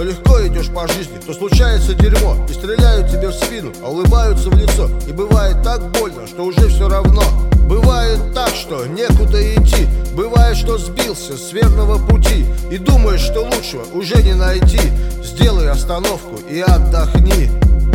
то легко идешь по жизни, то случается дерьмо, и стреляют тебе в спину, а улыбаются в лицо. И бывает так больно, что уже все равно. Бывает так, что некуда идти. Бывает, что сбился с верного пути и думаешь, что лучшего уже не найти. Сделай остановку и отдохни.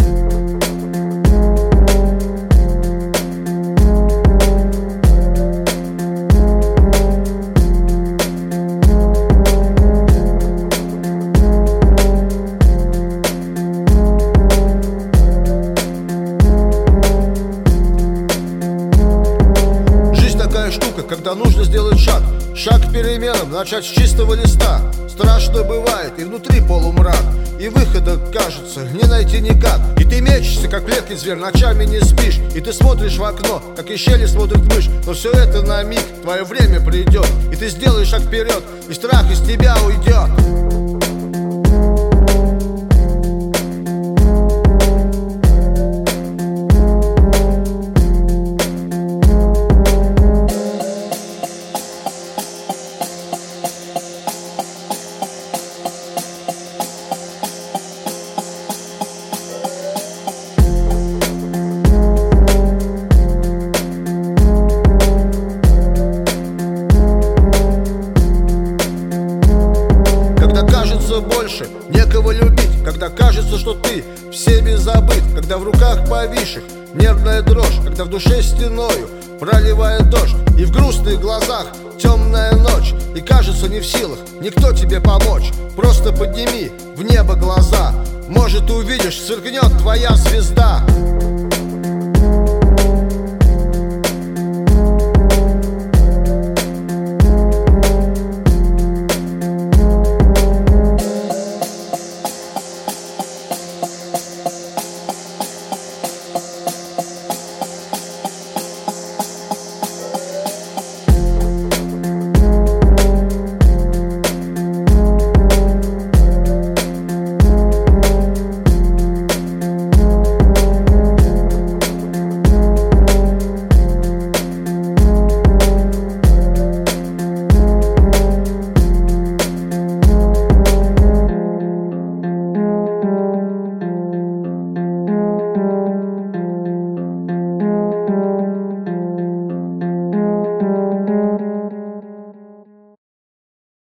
Штука, когда нужно сделать шаг к переменам, начать с чистого листа. Страшно бывает, и внутри полумрак, и выхода, кажется, не найти никак. И ты мечешься, как клетки зверь, ночами не спишь. И ты смотришь в окно, как из щели смотрит мышь. Но все это на миг, твое время придет, и ты сделаешь шаг вперед, и страх из тебя уйдет. Больше некого любить, когда кажется, что ты всеми забыт, когда в руках повисших нервная дрожь, когда в душе стеною проливает дождь, и в грустных глазах темная ночь, и кажется, не в силах никто тебе помочь. Просто подними в небо глаза, может, увидишь, сверкнет твоя звезда.